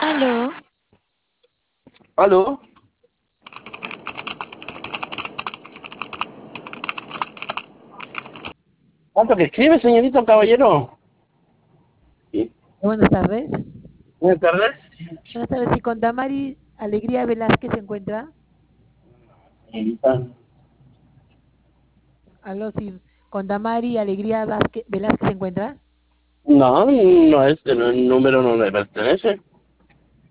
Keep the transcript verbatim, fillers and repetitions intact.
Aló. ¿Aló? ¿Cuánto que escribe, señorita caballero? Sí. Buenas tardes. Buenas tardes. Buenas tardes. ¿Y con Damari Alegría Velázquez se encuentra? Señorita. Aló, sí. ¿Con Damari Alegría Vázquez- Velázquez se encuentra? No, no, este no- el número no le pertenece.